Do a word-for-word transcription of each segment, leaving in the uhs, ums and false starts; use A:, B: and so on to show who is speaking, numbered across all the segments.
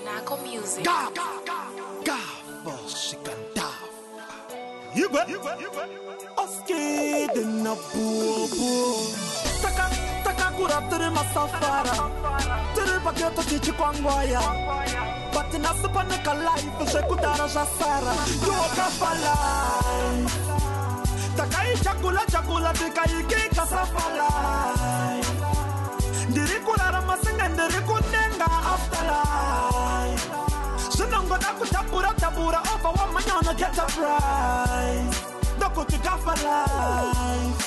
A: Nako Music.
B: Gav, Gav, Shikandaf. You bet, you bet, you bet. Oskid in a boo. Taka, taka kura tere masafara. Tere paketo chichi kwangwaya. But na supane ka life she kudara jasara. Yo kafalai. Taka ichakula chakula tika iki kasafalai. Ndiri kurara masinga ndiri kunenga afterlife. Sinongo daku tabura tabura over one man get a prize. Doko tikafa life.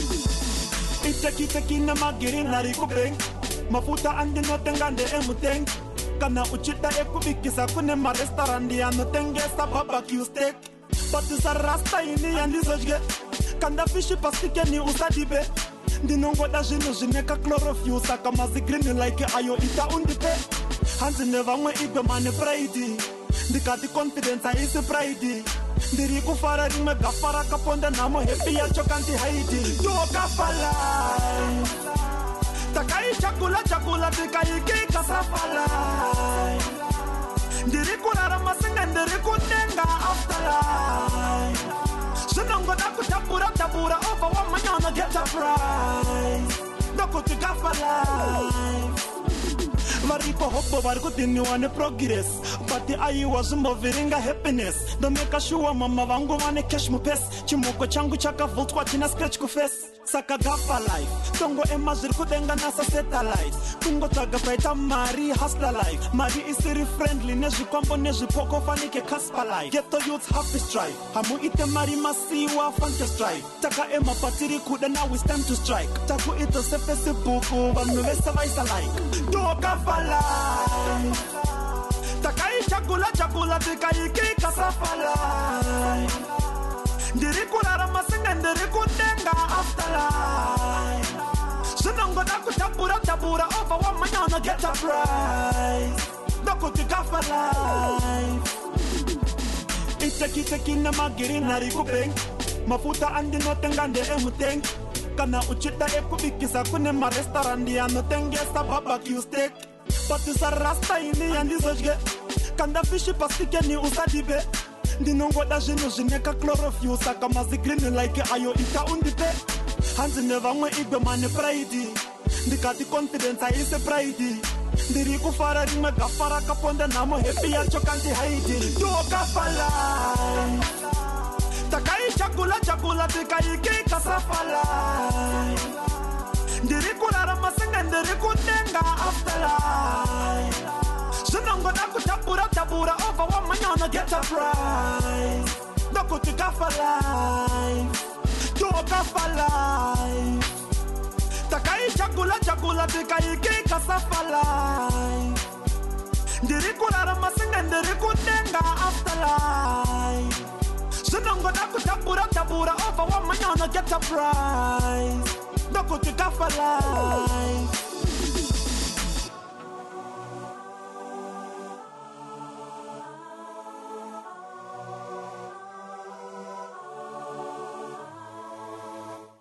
B: Iteki teki na magiri nari kubeng. Mafuta andi no tengande emuteng. Kana uchita ekubikisa kune ma restaurandi ano tenge sa barbecue steak. But is a rasta ini andi zojge. Kanda fishi pastike ni usadibe. Dinongo da jino jineka chlorophyll saka mazi green like ayo ita undipe. Hands never mwe igbe mane pride. Ndikati confidence a isi pride. Ndiri kufara rime gafara kaponda namo happy ya chokanti haidi. Yo kafalai. Takai chakula chakula tikai ki kasafalai. Ndiri kurara masinga ndiri kunenga afterlife. Sinongo daku tabura tabura over one man get a prize. Doko tikafa life. Maripo hopo barku tini wane progress. But the ayi was moving a happiness. Don't make a sure mama vangu wane cash mu pes. Chimoko changu chaka volt kwa china scratch ku face. Saka gafa life. Tongo emazir kudenga nasa satellite. Kungo taga paita mari hustler life. Mari isiri friendly neji kwambo neji poko fanike kaspa life. Ghetto youth happy strive. Hamu ite mari masiwa fante strive. Taka ema patiri kuda now it's time to strike. Taku ito se Facebook vanu vesa vaisa like. Do gafa life. Takai chakula chakula tikai ki kasafalai. Ndiri kurara masinga ndiri kunenga afterlife. Sinongo daku tabura tabura over one man get a prize. Doko tikafa life. Iteki teki na magiri nari kubeng. Mafuta andi no tengande emuteng. Kana uchita ekubikisa kune ma restaurandi ano tenge sa barbecue steak. But is a rasta ini andi zojge. Kanda fishi pastike ni usadibe. Dinongo da jino jineka chlorophyll saka mazi green like ayo ita undipe. Hands never mwe igbe mane pride. Ndikati confidence a isi pride. Ndiri kufara rime gafara kaponda namo happy ya chokanti haidi. Yo kafalai. Takai chakula chakula tikai ki kasafalai. Ndiri kurara masinga ndiri kunenga afterlife. Sinongo daku tabura tabura over one man get a prize. Doko tikafa life. Yo gafa life. Takai chakula chakula tikai ki kasafalai. Ndiri kurara masinga ndiri kunenga afterlife. Sinongo daku tabura tabura over one man get a prize. Doko tikafa life.